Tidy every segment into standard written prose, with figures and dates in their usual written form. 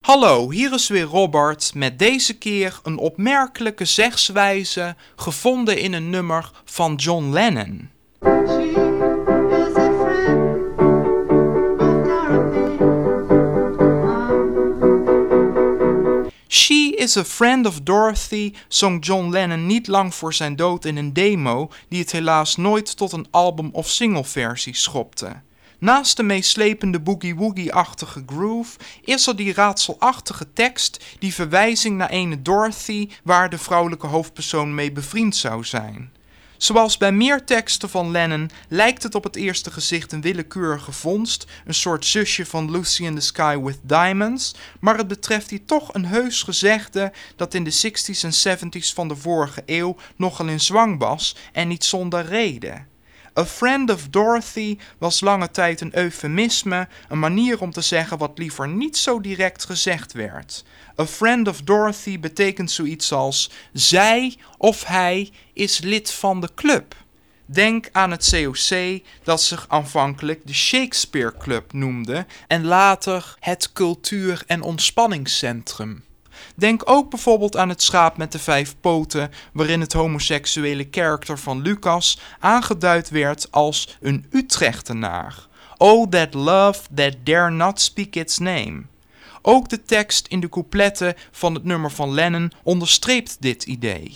Hallo, hier is weer Robert met deze keer een opmerkelijke zegswijze gevonden in een nummer van John Lennon. She is a friend of Dorothy zong John Lennon niet lang voor zijn dood in een demo die het helaas nooit tot een album- of singleversie schopte. Naast de meeslepende boogie-woogie-achtige groove is er die raadselachtige tekst, die verwijzing naar ene Dorothy waar de vrouwelijke hoofdpersoon mee bevriend zou zijn. Zoals bij meer teksten van Lennon lijkt het op het eerste gezicht een willekeurige vondst, een soort zusje van Lucy in the Sky with Diamonds, maar het betreft hier toch een heus gezegde dat in de 60s en 70s van de vorige eeuw nogal in zwang was en niet zonder reden. A friend of Dorothy was lange tijd een eufemisme, een manier om te zeggen wat liever niet zo direct gezegd werd. A friend of Dorothy betekent zoiets als zij of hij is lid van de club. Denk aan het COC dat zich aanvankelijk de Shakespeare Club noemde en later het Cultuur- en Ontspanningscentrum. Denk ook bijvoorbeeld aan het schaap met de 5 poten, waarin het homoseksuele karakter van Lucas aangeduid werd als een Utrechternaar. Oh, that love that dare not speak its name. Ook de tekst in de coupletten van het nummer van Lennon onderstreept dit idee.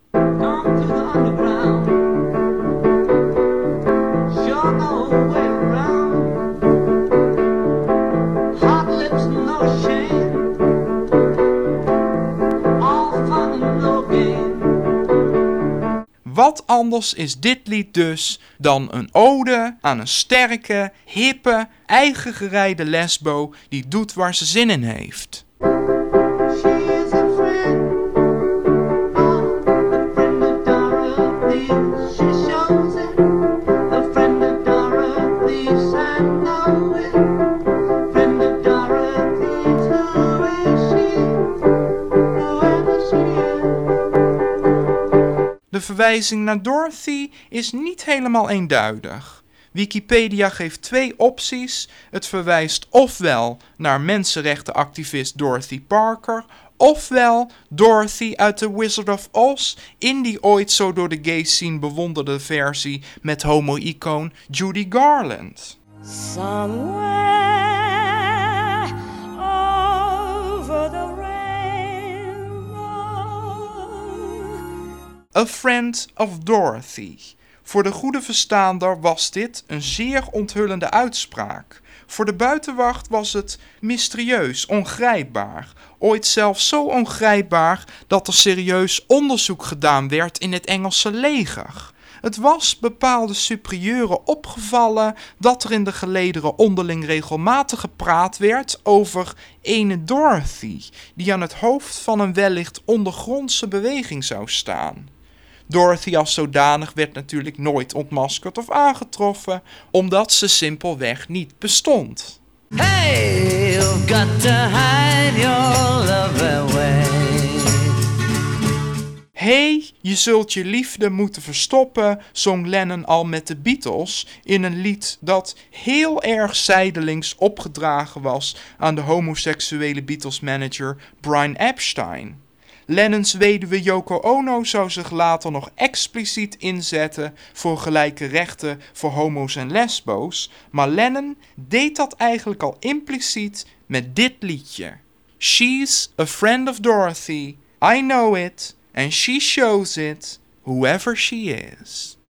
Wat anders is dit lied dus dan een ode aan een sterke, hippe, eigengereide lesbo die doet waar ze zin in heeft. De verwijzing naar Dorothy is niet helemaal eenduidig. Wikipedia geeft 2 opties. Het verwijst ofwel naar mensenrechtenactivist Dorothy Parker, ofwel Dorothy uit The Wizard of Oz in die ooit zo door de gay scene bewonderde versie met homo-icoon Judy Garland. Somewhere over the A Friend of Dorothy. Voor de goede verstaander was dit een zeer onthullende uitspraak. Voor de buitenwacht was het mysterieus, ongrijpbaar. Ooit zelfs zo ongrijpbaar dat er serieus onderzoek gedaan werd in het Engelse leger. Het was bepaalde superieuren opgevallen dat er in de gelederen onderling regelmatig gepraat werd over ene Dorothy, die aan het hoofd van een wellicht ondergrondse beweging zou staan. Dorothy als zodanig werd natuurlijk nooit ontmaskerd of aangetroffen, omdat ze simpelweg niet bestond. Hey, you've got to hide your love away. Hey, je zult je liefde moeten verstoppen, zong Lennon al met de Beatles in een lied dat heel erg zijdelings opgedragen was aan de homoseksuele Beatles-manager Brian Epstein. Lennons weduwe Yoko Ono zou zich later nog expliciet inzetten voor gelijke rechten voor homo's en lesbo's, maar Lennon deed dat eigenlijk al impliciet met dit liedje. She's a friend of Dorothy, I know it, and she shows it, whoever she is.